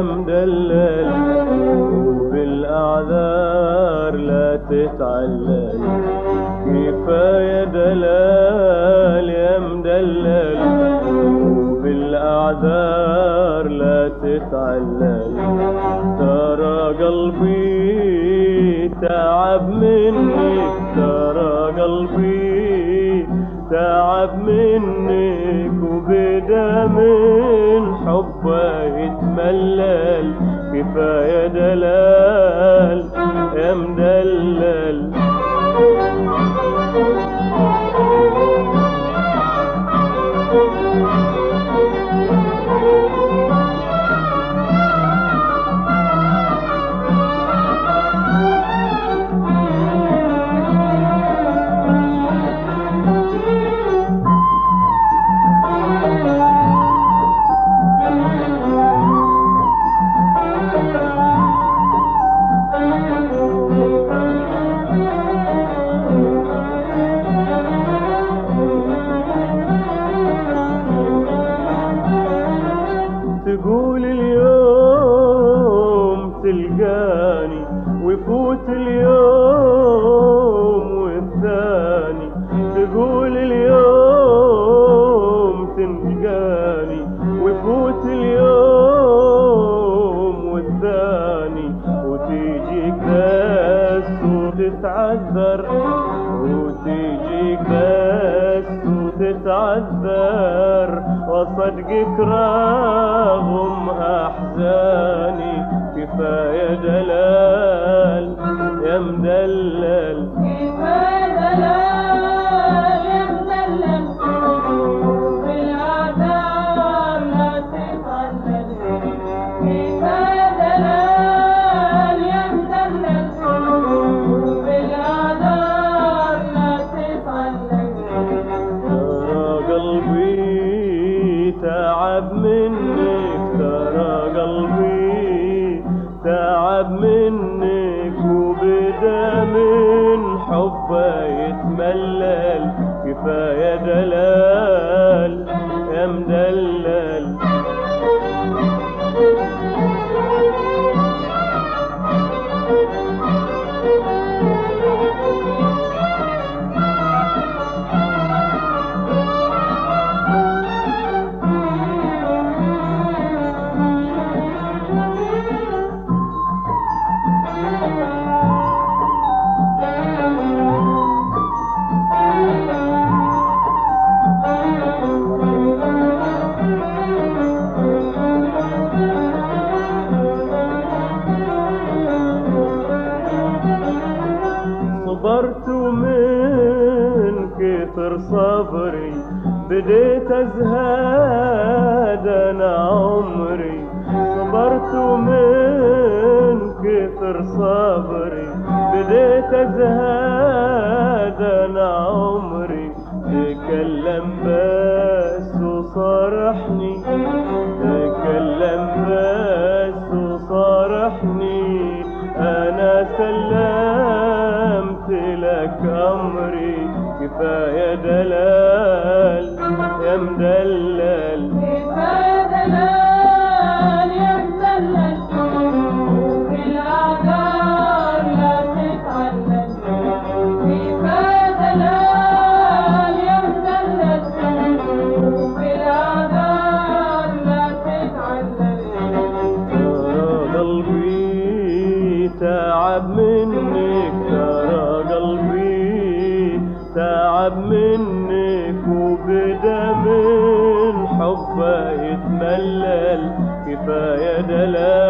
مدلل وبالأعذار لا تتعلل. كفاية دلال يا مدلل وبالأعذار لا تتعلل. ترى قلبي تعب منك، ترى قلبي تعب منك وبدا من حبه يتملل. كفاية دلال يا مدلل. تقول اليوم تلقاني ويفوت اليوم والثاني. تقول اليوم تلقاني ويفوت اليوم والثاني. وتيجيك بس وتتعذر، وتيجيك بس وتتعذر. وصدقك رغم أحزاني. كفاية دلال يا مدلل. كفاية دلال يا مدلل بالأعذار لا تتعلل. كفاية دلال يا مدلل بالأعذار لا تتعلل. ترى قلبي تعب منك، ترى قلبي تعب منك وبدا من حبه يتملل. كفاية دلال يا مدلل. صبرت من كثر صبري بديت أزهاد أنا عمري. صبرت من كثر صبري بديت أزهاد أنا عمري. تكلم بس وصارحني، تكلم بس وصارحني. أنا سلمت لك أمري. كفاية دلال يا مدلل. كفاية دلال يا مدلل بالأعذار لا تتعلل. كفاية دلال يا مدلل بالأعذار لا تتعلل. ترى قلبي تعب منك، ترى قلبي تعب منك وبدا من حبه يتملل. كفاية دلال